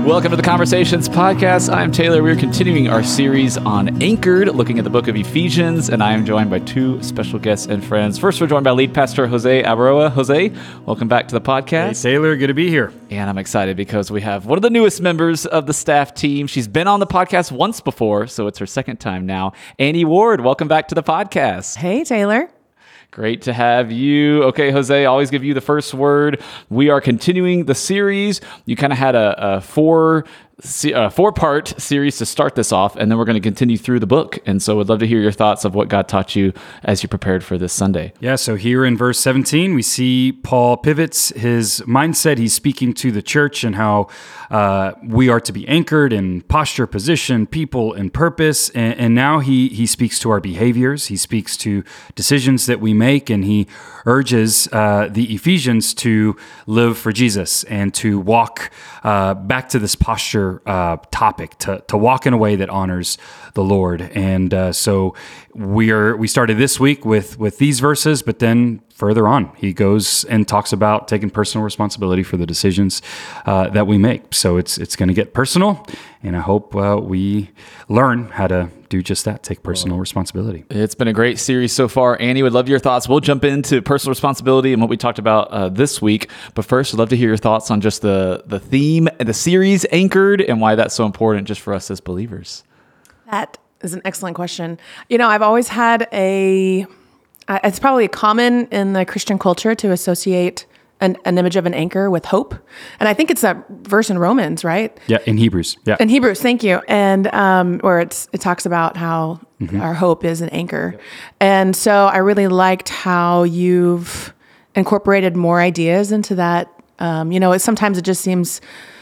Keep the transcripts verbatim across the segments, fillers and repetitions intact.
Welcome to the Conversations Podcast. I'm Taylor. We're continuing our series on Anchored, looking at the book of Ephesians, and I am joined by two special guests and friends. First, we're joined by lead pastor Jose Abaroa. Jose, welcome back to the podcast. Hey, Taylor. Good to be here. And I'm excited because we have one of the newest members of the staff team. She's been on the podcast once before, so it's her second time now. Annie Ward, welcome back to the podcast. Hey, Taylor. Great to have you. Okay, Jose, I always give you the first word. We are continuing the series. You kind of had a, a four a four-part series to start this off, and then we're going to continue through the book. And so I'd love to hear your thoughts of what God taught you as you prepared for this Sunday. Yeah, so here in verse seventeen, we see Paul pivots his mindset. He's speaking to the church and how uh, we are to be anchored in posture, position, people, and purpose. And, and now he he speaks to our behaviors. He speaks to decisions that we make, and he urges uh, the Ephesians to live for Jesus and to walk uh, back to this posture Uh, topic to to walk in a way that honors the Lord. And uh, so we are we started this week with with these verses, but then further on he goes and talks about taking personal responsibility for the decisions uh, that we make. So it's it's going to get personal, and I hope uh, we learn how to do just that, take personal responsibility. It's been a great series so far. Annie, would love your thoughts. We'll jump into personal responsibility and what we talked about uh, this week. But first, I'd love to hear your thoughts on just the, the theme, the series Anchored, and why that's so important just for us as believers. That is an excellent question. You know, I've always had a, uh, it's probably common in the Christian culture to associate An, an image of an anchor with hope. And I think it's that verse in Romans, right? Yeah, in Hebrews. Yeah. In Hebrews, thank you. And um, where it's it talks about how mm-hmm. our hope is an anchor. Yep. And so I really liked how you've incorporated more ideas into that. Um, you know, it, sometimes it just seems,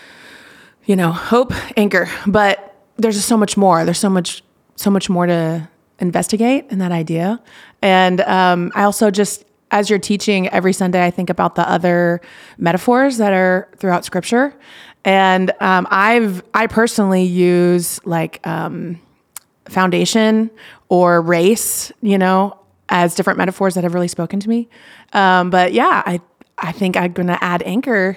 you know, hope, anchor, but there's just so much more. There's so much, so much more to investigate in that idea. And um, I also just, as you're teaching every Sunday, I think about the other metaphors that are throughout Scripture, and um, I've I personally use like um, foundation or race, you know, as different metaphors that have really spoken to me. Um, but yeah, I I think I'm going to add anchor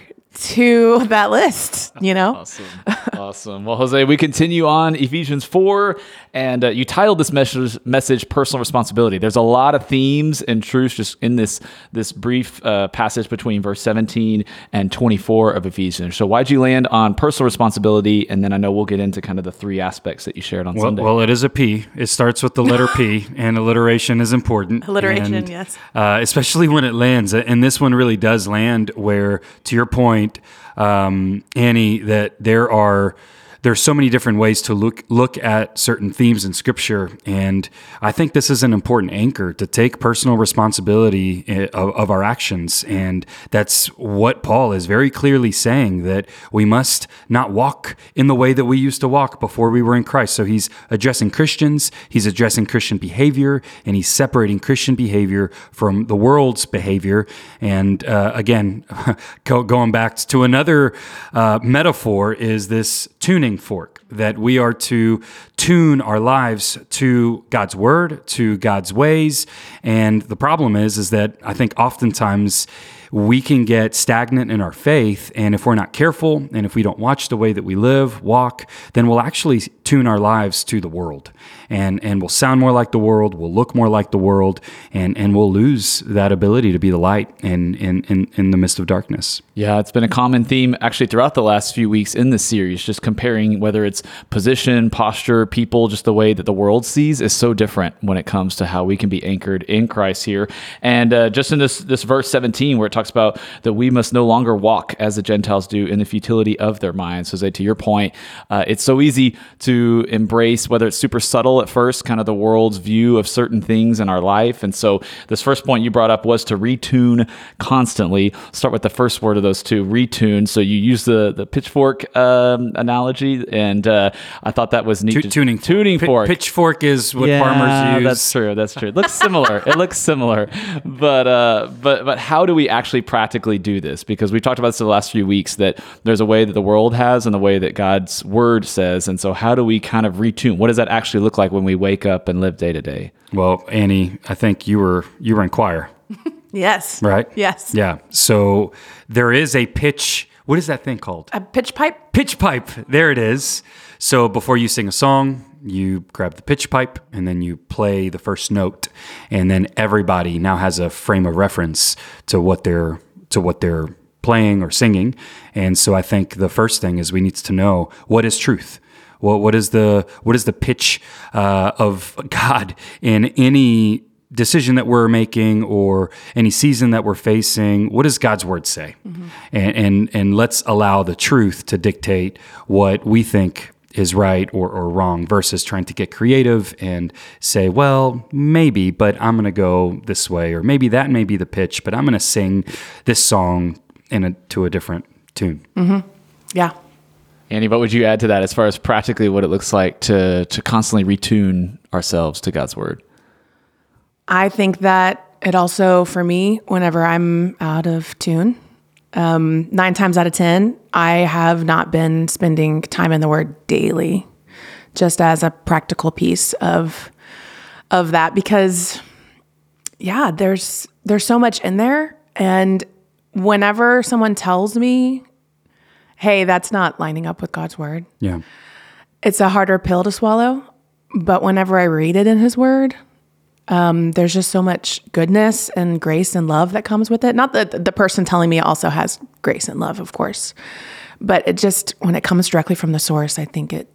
to that list, you know? Awesome. Awesome. Well, Jose, we continue on Ephesians four, and uh, you titled this message, message Personal Responsibility. There's a lot of themes and truths just in this this brief uh, passage between verse seventeen and twenty-four of Ephesians. So why'd you land on personal responsibility? And then I know we'll get into kind of the three aspects that you shared on well, Sunday. Well, it is a P. It starts with the letter P, and alliteration is important. Alliteration, and, yes. Uh, especially when it lands. And this one really does land where, to your point, Um, Annie, that there are there's so many different ways to look look at certain themes in Scripture, and I think this is an important anchor to take personal responsibility of, of our actions, and that's what Paul is very clearly saying, that we must not walk in the way that we used to walk before we were in Christ. So he's addressing Christians, he's addressing Christian behavior, and he's separating Christian behavior from the world's behavior. And uh, again, go, going back to another uh, metaphor is this tuning fork, that we are to tune our lives to God's word, to God's ways. And the problem is, is that I think oftentimes we can get stagnant in our faith. And if we're not careful, and if we don't watch the way that we live, walk, then we'll actually tune our lives to the world. And and we'll sound more like the world, we'll look more like the world, and, and we'll lose that ability to be the light in, in, in, in the midst of darkness. Yeah, it's been a common theme actually throughout the last few weeks in this series, just comparing whether it's position, posture, people, just the way that the world sees is so different when it comes to how we can be anchored in Christ here. And uh, just in this, this verse seventeen, where it talks about that we must no longer walk as the Gentiles do in the futility of their minds. So, to your point, uh, it's so easy to embrace, whether it's super subtle at first, kind of the world's view of certain things in our life. And so this first point you brought up was to retune constantly. Start with the first word of those two, retune. So you use the, the pitchfork um, analogy, and uh, I thought that was neat. Tu- tuning tuning P- fork. Pitchfork is what yeah, farmers use. That's true. That's true. It looks similar. It looks similar. But uh, but but how do we actually practically do this? Because we've talked about this in the last few weeks, that there's a way that the world has and the way that God's word says. And so how do we kind of retune? What does that actually look like when we wake up and live day to day? Well, Annie, I think you were you were in choir. Yes. Right? Yes. Yeah. So there is a pitch what is that thing called? A pitch pipe. Pitch pipe. There it is. So before you sing a song, you grab the pitch pipe and then you play the first note, and then everybody now has a frame of reference to what they're to what they're playing or singing. And so I think the first thing is we need to know, what is truth? What what is the what is the pitch uh, of God in any decision that we're making or any season that we're facing? What does God's word say? Mm-hmm. And, and and let's allow the truth to dictate what we think is right or, or wrong, versus trying to get creative and say, well, maybe, but I'm going to go this way, or maybe that may be the pitch, but I'm going to sing this song in a, to a different tune. Mm-hmm. Yeah. Annie, what would you add to that as far as practically what it looks like to to constantly retune ourselves to God's word? I think that it also, for me, whenever I'm out of tune, um, nine times out of ten, I have not been spending time in the Word daily, just as a practical piece of of that. Because, yeah, there's there's so much in there, and whenever someone tells me, "Hey, that's not lining up with God's Word," yeah, it's a harder pill to swallow. But whenever I read it in His Word, Um, there's just so much goodness and grace and love that comes with it. Not that the person telling me also has grace and love, of course, but it just, when it comes directly from the source, I think it,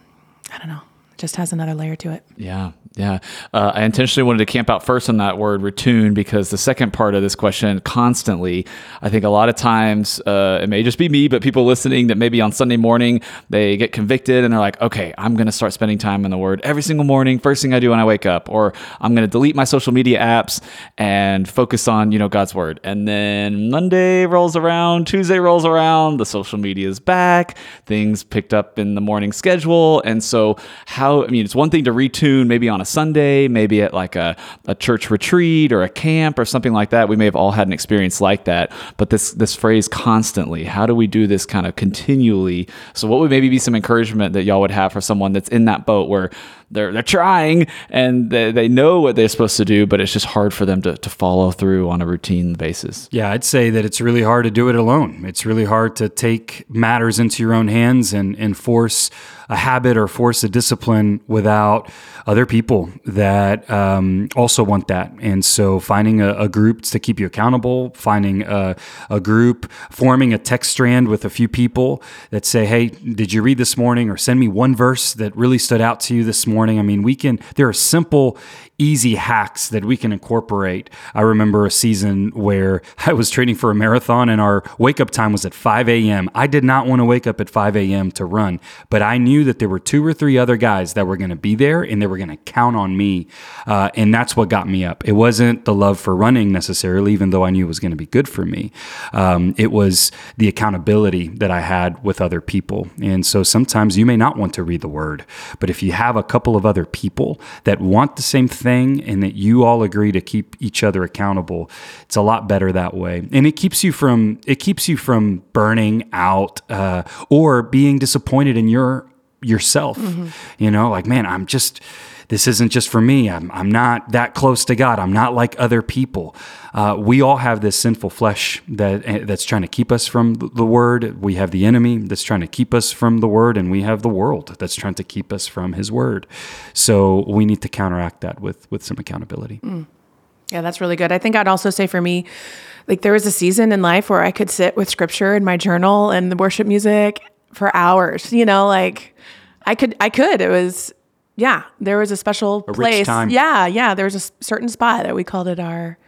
I don't know, it just has another layer to it. Yeah. Yeah. Uh, I intentionally wanted to camp out first on that word retune, because the second part of this question, constantly, I think a lot of times, uh, it may just be me, but people listening that maybe on Sunday morning, they get convicted and they're like, okay, I'm going to start spending time in the word every single morning. First thing I do when I wake up, or I'm going to delete my social media apps and focus on, you know, God's word. And then Monday rolls around, Tuesday rolls around, the social media is back, things picked up in the morning schedule. And so how, I mean, it's one thing to retune maybe on a Sunday, maybe at like a, a church retreat or a camp or something like that. We may have all had an experience like that. But this this phrase constantly, how do we do this kind of continually? So what would maybe be some encouragement that y'all would have for someone that's in that boat where they're they're trying and they, they know what they're supposed to do, but it's just hard for them to, to follow through on a routine basis? Yeah, I'd say that it's really hard to do it alone. It's really hard to take matters into your own hands and, and force a habit or force a discipline without other people that um, also want that. And so finding a, a group to keep you accountable, finding a, a group, forming a text strand with a few people that say, hey, did you read this morning? Or send me one verse that really stood out to you this morning. I mean, we can, there are simple, easy hacks that we can incorporate. I remember a season where I was training for a marathon and our wake up time was at five a.m. I did not want to wake up at five a.m. to run, but I knew that there were two or three other guys that were going to be there and they were going to count on me. Uh, and that's what got me up. It wasn't the love for running necessarily, even though I knew it was going to be good for me. Um, it was the accountability that I had with other people. And so sometimes you may not want to read the word, but if you have a couple of other people that want the same thing, thing and that you all agree to keep each other accountable, it's a lot better that way. And it keeps you from it keeps you from burning out uh, or being disappointed in your yourself. Mm-hmm. You know, like, man, I'm just this isn't just for me. I'm I'm not that close to God. I'm not like other people. Uh, we all have this sinful flesh that that's trying to keep us from the word. We have the enemy that's trying to keep us from the word, and we have the world that's trying to keep us from his word. So we need to counteract that with with some accountability. Mm. Yeah, that's really good. I think I'd also say for me, like there was a season in life where I could sit with scripture in my journal and the worship music for hours. You know, like I could, I could. It was. Yeah, there was a special a place. Rich time. Yeah, yeah, there was a certain spot that we called it our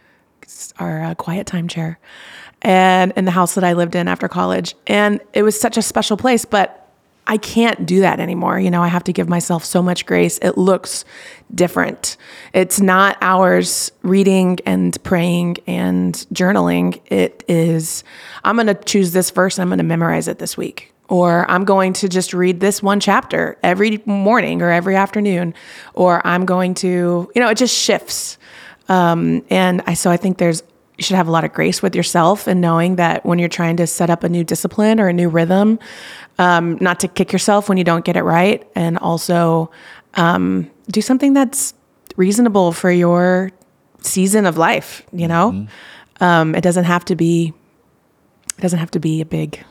our uh, quiet time chair, and in the house that I lived in after college, and it was such a special place. But I can't do that anymore. You know, I have to give myself so much grace. It looks different. It's not hours reading and praying and journaling. It is. I'm going to choose this verse. And I'm going to memorize it this week. Or I'm going to just read this one chapter every morning or every afternoon, or I'm going to, you know, it just shifts. Um, and I, so I think there's, you should have a lot of grace with yourself and knowing that when you're trying to set up a new discipline or a new rhythm, um, not to kick yourself when you don't get it right. And also, um, do something that's reasonable for your season of life. You know, mm-hmm. um, it doesn't have to be, it doesn't have to be a big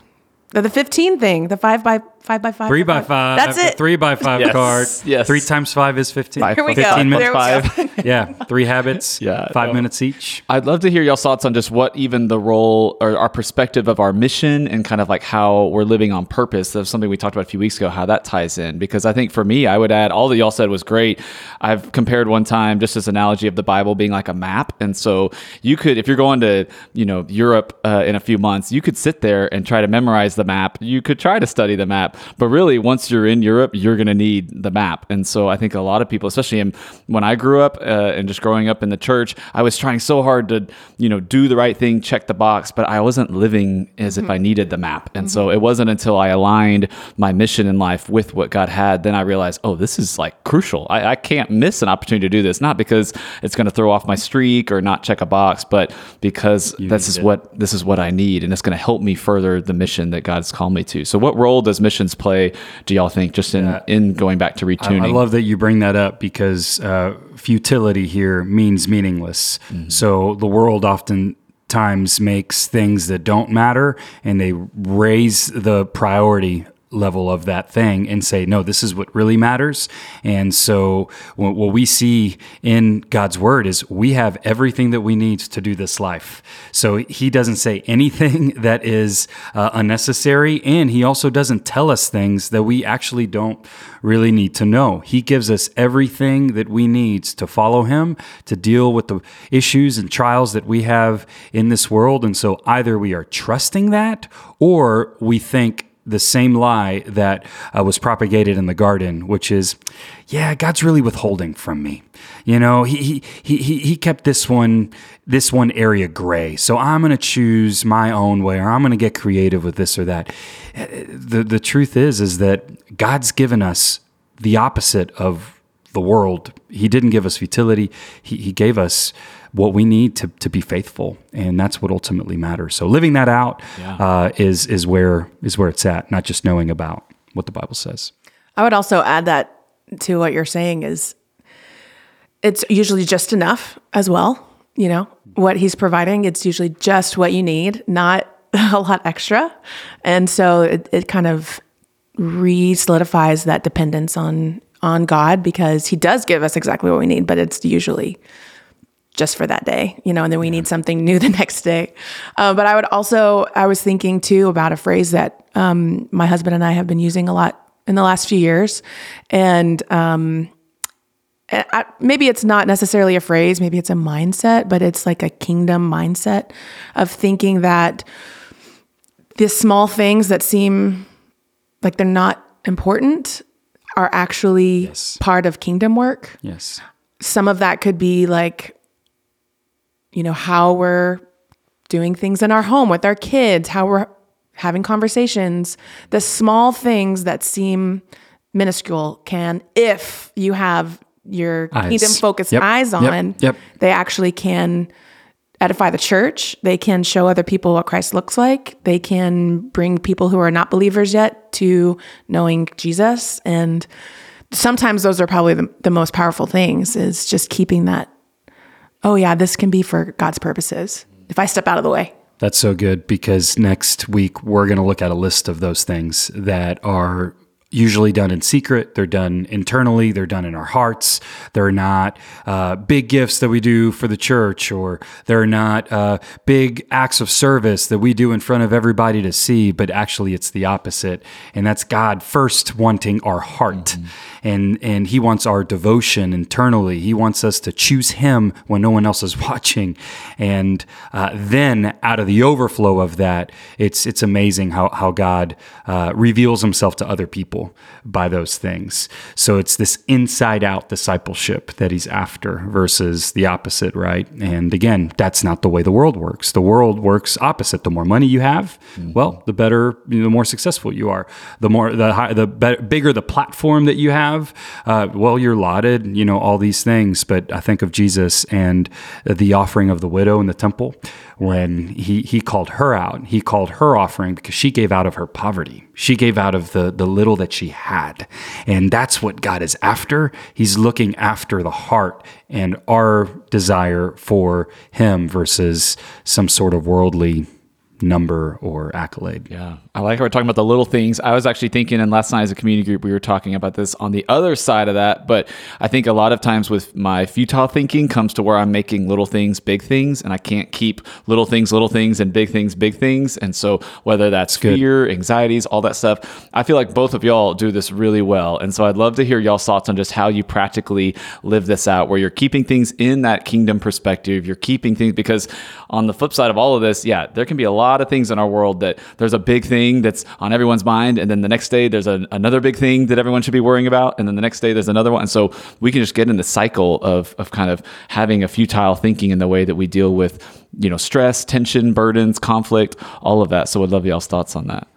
the, the fifteen thing, the five by five by five. Three by five. That's it. Three by five Yes, card. yes. Three times five is fifteen. Five Here we fifteen go. minutes. There we Five. go. Yeah. Three habits. Yeah, Five no. minutes each. I'd love to hear y'all's thoughts on just what even the role or our perspective of our mission and kind of like how we're living on purpose. That's something we talked about a few weeks ago, how that ties in. Because I think for me, I would add all that y'all said was great. I've compared one time just this analogy of the Bible being like a map. And so you could, if you're going to, you know, Europe uh, in a few months, you could sit there and try to memorize the map. You could try to study the map. But really, once you're in Europe, you're going to need the map. And so I think a lot of people, especially in, when I grew up uh, and just growing up in the church, I was trying so hard to, you know, do the right thing, check the box, but I wasn't living as mm-hmm. if I needed the map. And mm-hmm. so it wasn't until I aligned my mission in life with what God had, then I realized, oh, this is like crucial. I, I can't miss an opportunity to do this, not because it's going to throw off my streak or not check a box, but because you this is it. what this is what I need, and it's going to help me further the mission that God's called me to. So what role does missions play, do y'all think, just in, yeah. in going back to retuning? I, I love that you bring that up because uh, futility here means meaningless. Mm-hmm. So the world often times makes things that don't matter, and they raise the priority level of that thing and say, no, this is what really matters. And so what we see in God's word is we have everything that we need to do this life. So he doesn't say anything that is uh, unnecessary. And he also doesn't tell us things that we actually don't really need to know. He gives us everything that we need to follow him, to deal with the issues and trials that we have in this world. And so either we are trusting that, or we think the same lie that uh, was propagated in the garden, which is, yeah, God's really withholding from me. You know, he he he he kept this one this one area gray, so I'm going to choose my own way, or I'm going to get creative with this or that. The the truth is is that God's given us the opposite of the world. He didn't give us futility. He he gave us what we need to to be faithful, and that's what ultimately matters. So living that out yeah. uh, is is where is where it's at, not just knowing about what the Bible says. I would also add that to what you're saying is it's usually just enough as well. You know, what he's providing, it's usually just what you need, not a lot extra. And so it, it kind of re-solidifies that dependence on on God, because he does give us exactly what we need, but it's usually just for that day, you know, and then we yeah. need something new the next day. Uh, but I would also, I was thinking too about a phrase that um, my husband and I have been using a lot in the last few years. And um, I, maybe it's not necessarily a phrase, maybe it's a mindset, but it's like a kingdom mindset of thinking that the small things that seem like they're not important are actually yes. part of kingdom work. Yes. Some of that could be like, you know, how we're doing things in our home with our kids, how we're having conversations, the small things that seem minuscule can, if you have your eyes. kingdom focused yep. eyes on, yep. Yep. they actually can edify the church. They can show other people what Christ looks like. They can bring people who are not believers yet to knowing Jesus. And sometimes those are probably the, the most powerful things, is just keeping that, oh yeah, this can be for God's purposes if I step out of the way. That's so good, because next week we're going to look at a list of those things that are usually done in secret. They're done internally. They're done in our hearts. They're not uh, big gifts that we do for the church, or they're not uh, big acts of service that we do in front of everybody to see, but actually it's the opposite. And that's God first wanting our heart. Mm-hmm. And and he wants our devotion internally. He wants us to choose him when no one else is watching. And uh, then out of the overflow of that, it's it's amazing how, how God uh, reveals himself to other people by those things. So it's this inside out discipleship that he's after versus the opposite, right? And again, that's not the way the world works. The world works opposite. The more money you have, mm-hmm. well, the better, you know, the more successful you are. The more, the high, the better, bigger the platform that you have, uh, well, you're lauded, you know, all these things. But I think of Jesus and the offering of the widow in the temple, when he, he called her out. He called her offering because she gave out of her poverty. She gave out of the, the little that she had. And that's what God is after. He's looking after the heart and our desire for him versus some sort of worldly number or accolade. Yeah. I like how we're talking about the little things. I was actually thinking, and last night as a community group, we were talking about this on the other side of that. But I think a lot of times with my futile thinking comes to where I'm making little things big things, and I can't keep little things, little things, and big things, big things. And so whether that's Good. fear, anxieties, all that stuff, I feel like both of y'all do this really well. And so I'd love to hear y'all's thoughts on just how you practically live this out, where you're keeping things in that kingdom perspective. You're keeping things, because on the flip side of all of this, yeah, there can be a lot of things in our world that there's a big thing that's on everyone's mind, and then the next day there's a, another big thing that everyone should be worrying about, and then the next day there's another one. And so we can just get in the cycle of of kind of having a futile thinking in the way that we deal with, you know, stress, tension, burdens, conflict, all of that. So I'd love y'all's thoughts on that.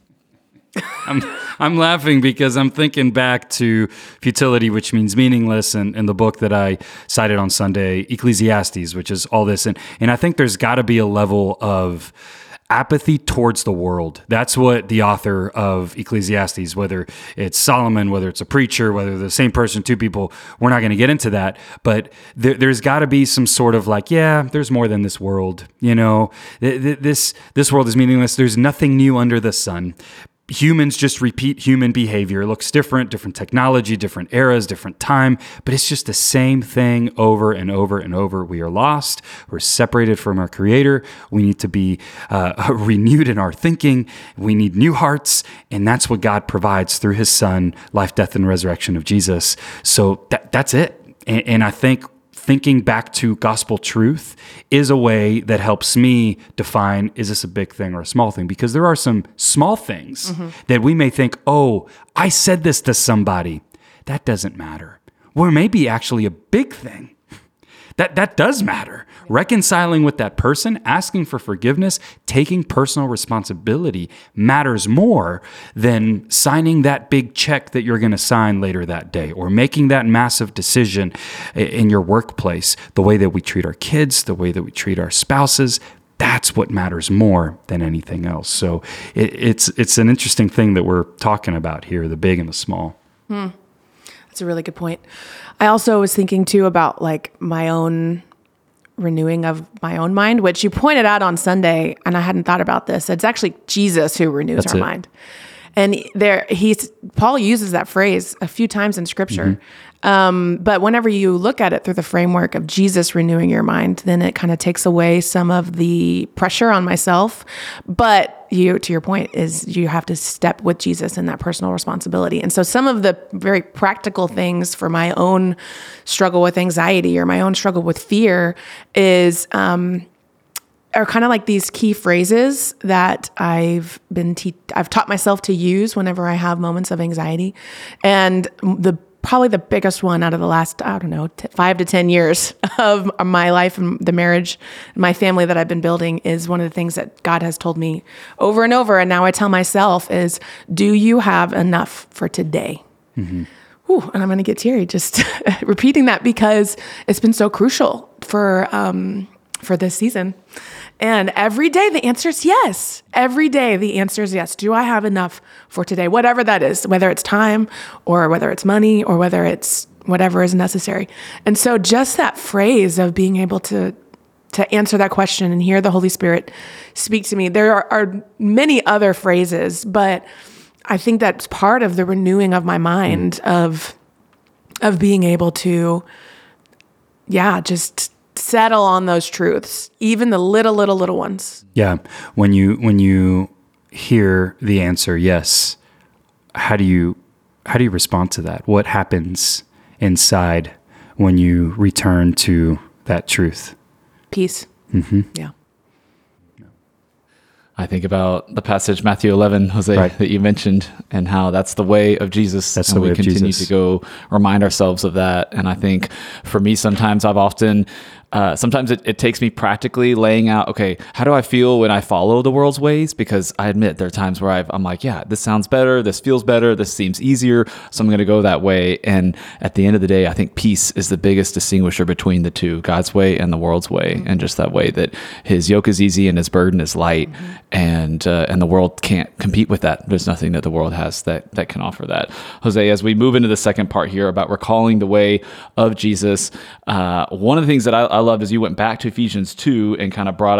I'm I'm laughing because I'm thinking back to futility, which means meaningless, and, and the book that I cited on Sunday, Ecclesiastes, which is all this. And, and I think there's got to be a level of apathy towards the world. That's what the author of Ecclesiastes, whether it's Solomon, whether it's a preacher, whether the same person, two people, we're not going to get into that. But there, there's got to be some sort of like, yeah, there's more than this world. You know, this this world is meaningless. There's nothing new under the sun. Humans just repeat human behavior. It looks different, different technology, different eras, different time, but it's just the same thing over and over and over. We are lost. We're separated from our Creator. We need to be uh, renewed in our thinking. We need new hearts, and that's what God provides through His Son, life, death, and resurrection of Jesus. So that, that's it. And, and I think thinking back to gospel truth is a way that helps me define, is this a big thing or a small thing? Because there are some small things mm-hmm. that we may think, oh, I said this to somebody. That doesn't matter. Or maybe actually a big thing. That that does matter. Reconciling with that person, asking for forgiveness, taking personal responsibility matters more than signing that big check that you're going to sign later that day, or making that massive decision in your workplace. The way that we treat our kids, the way that we treat our spouses, that's what matters more than anything else. So it, it's it's an interesting thing that we're talking about here, the big and the small. Hmm. That's a really good point. I also was thinking too about like my own renewing of my own mind, which you pointed out on Sunday, and I hadn't thought about this. It's actually Jesus who renews That's our it. mind. And there, he's Paul uses that phrase a few times in Scripture. Mm-hmm. Um, but whenever you look at it through the framework of Jesus renewing your mind, then it kind of takes away some of the pressure on myself. But you, to your point, is you have to step with Jesus in that personal responsibility. And so some of the very practical things for my own struggle with anxiety or my own struggle with fear is um, are kind of like these key phrases that I've been te- I've taught myself to use whenever I have moments of anxiety. And the probably the biggest one out of the last, I don't know, t- five to ten years of my life and the marriage, my family that I've been building is one of the things that God has told me over and over. And now I tell myself is, do you have enough for today? Mm-hmm. Whew, and I'm going to get teary just repeating that because it's been so crucial for, um, for this season. And every day the answer is yes. Every day the answer is yes. Do I have enough for today? Whatever that is, whether it's time or whether it's money or whether it's whatever is necessary. And so just that phrase of being able to to answer that question and hear the Holy Spirit speak to me. There are, are many other phrases, but I think that's part of the renewing of my mind of of being able to, yeah, just settle on those truths, even the little, little, little ones. Yeah. When you, when you hear the answer, yes, how do you, how do you respond to that? What happens inside when you return to that truth? Peace. Mm-hmm. Yeah. I think about the passage, Matthew eleven, Jose, right. that you mentioned, and how that's the way of Jesus. That's and the way we of continue Jesus. to go remind ourselves of that. And I think for me, sometimes I've often, uh, sometimes it, it takes me practically laying out, okay, how do I feel when I follow the world's ways? Because I admit there are times where I've, I'm like, yeah, this sounds better. This feels better. This seems easier. So I'm going to go that way. And at the end of the day, I think peace is the biggest distinguisher between the two, God's way and the world's way. Mm-hmm. And just that way that his yoke is easy and his burden is light. Mm-hmm. And, uh, and the world can't compete with that. There's nothing that the world has that, that can offer that. Jose, as we move into the second part here about recalling the way of Jesus, uh, one of the things that I, I loved is you went back to Ephesians two and kind of brought up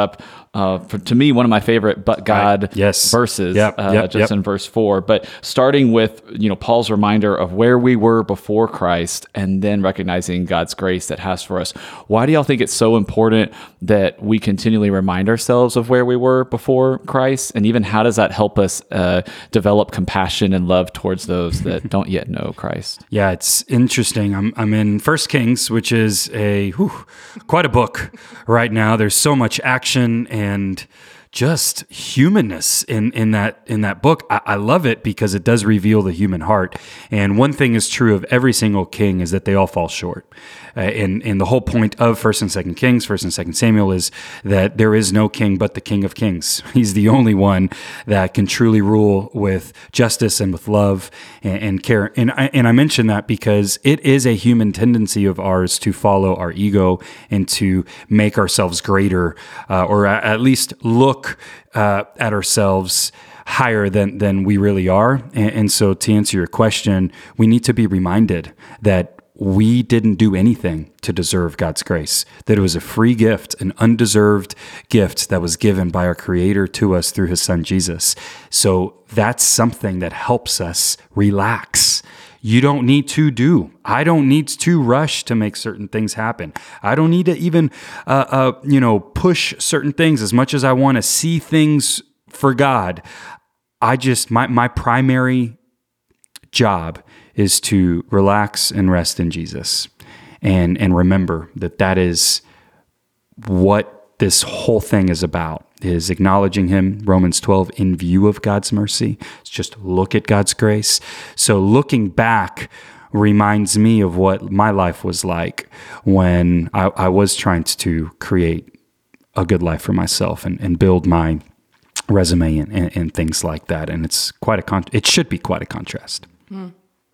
uh, for, to me, one of my favorite "but God" Right. Yes. verses, Yep. uh, Yep. just Yep. in verse four. But starting with you know Paul's reminder of where we were before Christ, and then recognizing God's grace that has for us. Why do y'all think it's so important that we continually remind ourselves of where we were before Christ, and even how does that help us uh, develop compassion and love towards those that don't yet know Christ? Yeah, it's interesting. I'm I'm in First Kings, which is a whew, quite a book right now. There's so much action and just humanness in, in that in that book. I, I love it because it does reveal the human heart. And one thing is true of every single king is that they all fall short. Uh, and, and the whole point of First and Second Kings, First and Second Samuel, is that there is no king but the King of Kings. He's the only one that can truly rule with justice and with love and, and care. And I, and I mention that because it is a human tendency of ours to follow our ego and to make ourselves greater, uh, or at, at least look uh, at ourselves higher than than we really are. And, and so to answer your question, we need to be reminded that we didn't do anything to deserve God's grace, that it was a free gift, an undeserved gift that was given by our Creator to us through His Son, Jesus. So that's something that helps us relax. You don't need to do. I don't need to rush to make certain things happen. I don't need to even, uh, uh, you know, push certain things as much as I want to see things for God. I just, my, my primary job is to relax and rest in Jesus, and, and remember that that is what this whole thing is about, is acknowledging Him, Romans twelve, in view of God's mercy. It's just look at God's grace. So looking back reminds me of what my life was like when I, I was trying to create a good life for myself and, and build my resume and, and, and things like that. And it's quite a con- it should be quite a contrast. Mm.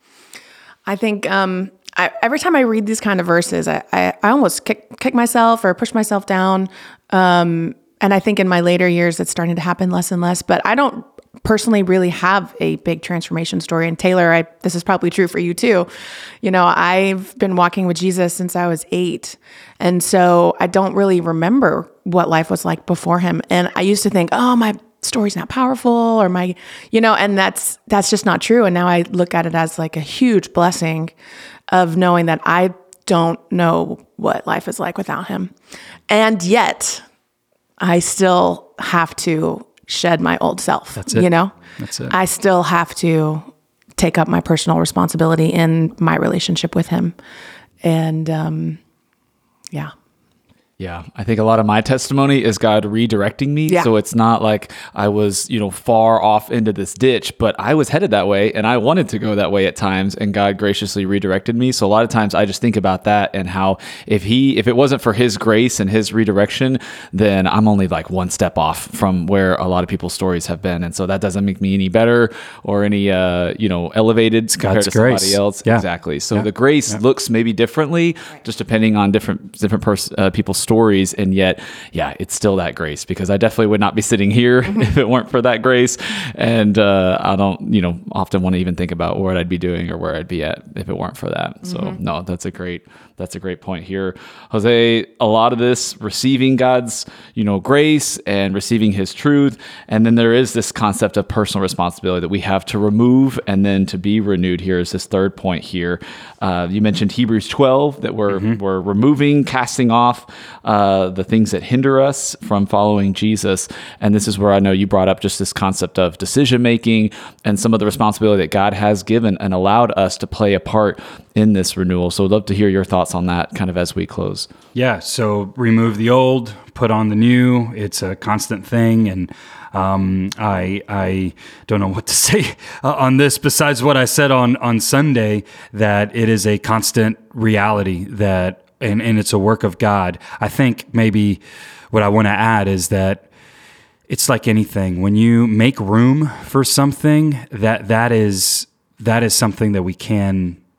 I think um, I, every time I read these kind of verses, I, I, I almost kick, kick myself or push myself down. Um, and I think in my later years, it's starting to happen less and less. But I don't personally really have a big transformation story. And Taylor, I, this is probably true for you too. You know, I've been walking with Jesus since I was eight. And so I don't really remember what life was like before Him. And I used to think, oh, my story's not powerful, or my, you know, and that's, that's just not true. And now I look at it as like a huge blessing of knowing that I don't know what life is like without Him. And yet I still have to shed my old self. That's it. You know, That's it. I still have to take up my personal responsibility in my relationship with Him. And, um, yeah. Yeah, I think a lot of my testimony is God redirecting me. Yeah. So it's not like I was, you know, far off into this ditch, but I was headed that way and I wanted to go that way at times, and God graciously redirected me. So a lot of times I just think about that and how if he, if it wasn't for His grace and His redirection, then I'm only like one step off from where a lot of people's stories have been. And so that doesn't make me any better or any, uh, you know, elevated compared God's to somebody grace. else. Yeah. Exactly. So Yeah. the grace Yeah. looks maybe differently, just depending on different, different pers- uh, people's stories, and yet yeah it's still that grace, because I definitely would not be sitting here mm-hmm. if it weren't for that grace. And uh I don't you know often want to even think about what I'd be doing or where I'd be at if it weren't for that. Mm-hmm. So no, that's a great that's a great point here, Jose. A lot of this receiving God's you know grace and receiving His truth, and then there is this concept of personal responsibility that we have to remove and then to be renewed. Here is this third point here. Uh, you mentioned Hebrews twelve, that we're mm-hmm. we're removing, casting off uh, the things that hinder us from following Jesus. And this is where I know you brought up just this concept of decision making and some of the responsibility that God has given and allowed us to play a part in this renewal. So I'd love to hear your thoughts on that kind of as we close. Yeah. So remove the old, put on the new. It's a constant thing. And um, I I don't know what to say uh, on this besides what I said on, on Sunday, that it is a constant reality that And, and it's a work of God. I think maybe what I want to add is that it's like anything. When you make room for something, that that is that is something that we can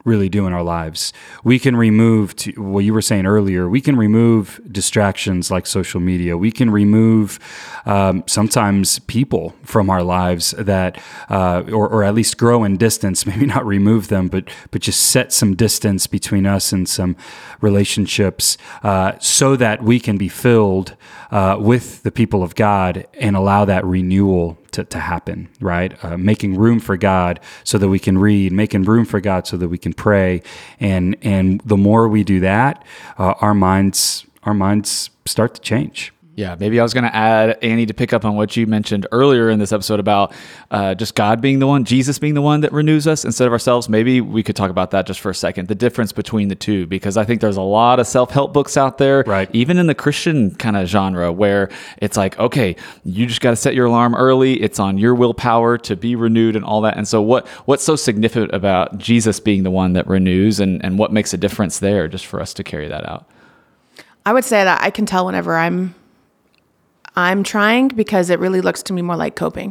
really do in our lives. We can remove, to, what you were saying earlier, we can remove distractions like social media. We can remove um, sometimes people from our lives that, uh, or, or at least grow in distance, maybe not remove them, but but just set some distance between us and some relationships uh, so that we can be filled uh, with the people of God and allow that renewal to, to happen, right? Uh, making room for God so that we can read, making room for God so that we can pray. And and the more we do that, uh, our minds our minds start to change. Yeah, maybe I was going to add, Annie, to pick up on what you mentioned earlier in this episode about uh, just God being the one, Jesus being the one that renews us instead of ourselves. Maybe we could talk about that just for a second, the difference between the two, because I think there's a lot of self-help books out there, right, even in the Christian kind of genre, where it's like, okay, you just got to set your alarm early. It's on your willpower to be renewed and all that. And so what what's so significant about Jesus being the one that renews, and, and what makes a difference there just for us to carry that out? I would say that I can tell whenever I'm I'm trying, because it really looks to me more like coping.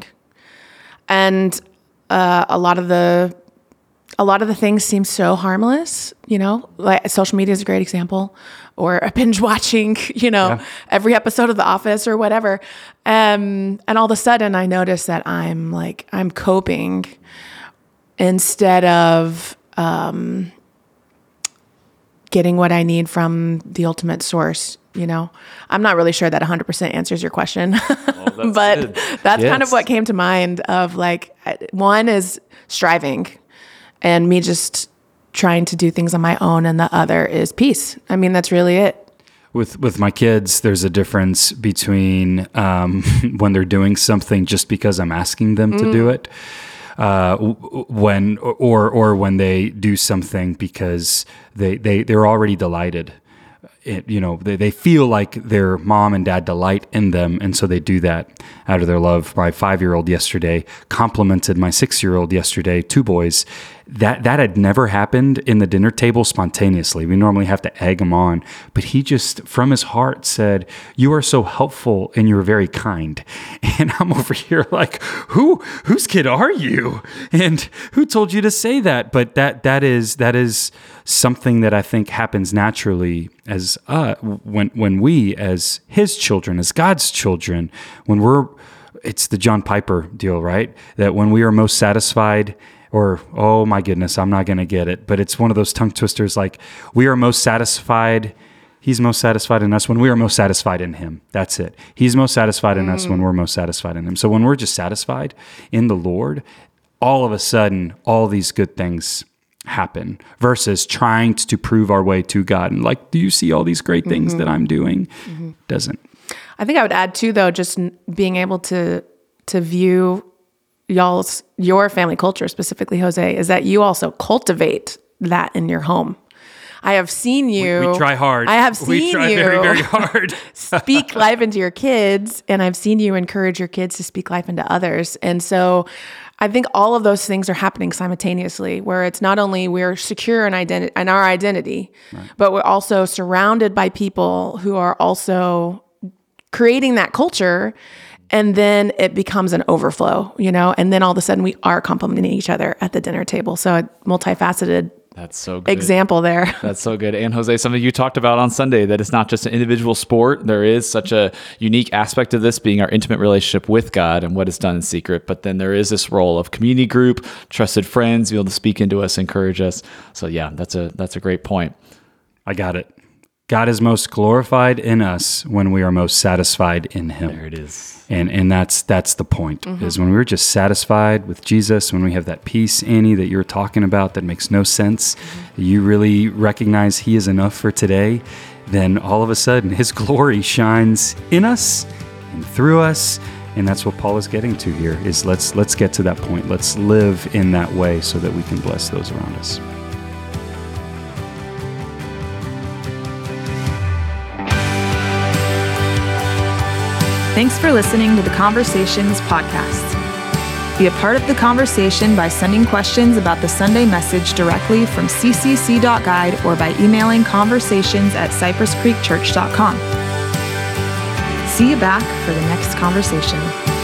And uh, a lot of the a lot of the things seem so harmless, you know, like social media is a great example, or a binge watching, you know, yeah. every episode of The Office or whatever. Um, and all of a sudden I notice that I'm like, I'm coping instead of um, getting what I need from the ultimate source. You know, I'm not really sure that one hundred percent answers your question, well, that's but good. That's yes. kind of what came to mind of like, one is striving and me just trying to do things on my own. And the other is peace. I mean, that's really it. With with my kids, there's a difference between um, when they're doing something just because I'm asking them mm. to do it, uh, when or or when they do something because they, they, they're already delighted. It, you know, they, they feel like their mom and dad delight in them, and so they do that out of their love. My five-year-old yesterday complimented my six-year-old yesterday, two boys. That that had never happened in the dinner table spontaneously. We normally have to egg him on, but he just, from his heart, said, "You are so helpful and you're very kind." And I'm over here like, who whose kid are you? And who told you to say that? But that that is that is something that I think happens naturally as uh, when when we, as His children, as God's children, when we're, it's the John Piper deal, right? That when we are most satisfied. Or, oh my goodness, I'm not going to get it. But it's one of those tongue twisters, like we are most satisfied. He's most satisfied in us when we are most satisfied in Him. That's it. He's most satisfied in mm. us when we're most satisfied in Him. So when we're just satisfied in the Lord, all of a sudden, all these good things happen versus trying to prove our way to God. And like, do you see all these great things mm-hmm. that I'm doing? Mm-hmm. Doesn't. I think I would add too, though, just being able to to view y'all's, your family culture, specifically Jose, is that you also cultivate that in your home. I have seen you. We, we try hard. I have seen we try you very, very hard. speak life into your kids, and I've seen you encourage your kids to speak life into others. And so I think all of those things are happening simultaneously, where it's not only we're secure in identity in our identity, right. but we're also surrounded by people who are also creating that culture. And then it becomes an overflow, you know, and then all of a sudden we are complimenting each other at the dinner table. So a multifaceted That's so good. example there. That's so good. And Jose, something you talked about on Sunday, that it's not just an individual sport. There is such a unique aspect of this being our intimate relationship with God and what is done in secret. But then there is this role of community group, trusted friends, be able to speak into us, encourage us. So yeah, that's a that's a great point. I got it. God is most glorified in us when we are most satisfied in Him. There it is. And and that's that's the point, mm-hmm. is when we're just satisfied with Jesus, when we have that peace, Annie, that you're talking about that makes no sense, mm-hmm. you really recognize He is enough for today, then all of a sudden His glory shines in us and through us. And that's what Paul is getting to here, is let's let's get to that point. Let's live in that way so that we can bless those around us. Thanks for listening to the Conversations podcast. Be a part of the conversation by sending questions about the Sunday message directly from c c c dot guide or by emailing conversations at cypress creek church dot com. See you back for the next conversation.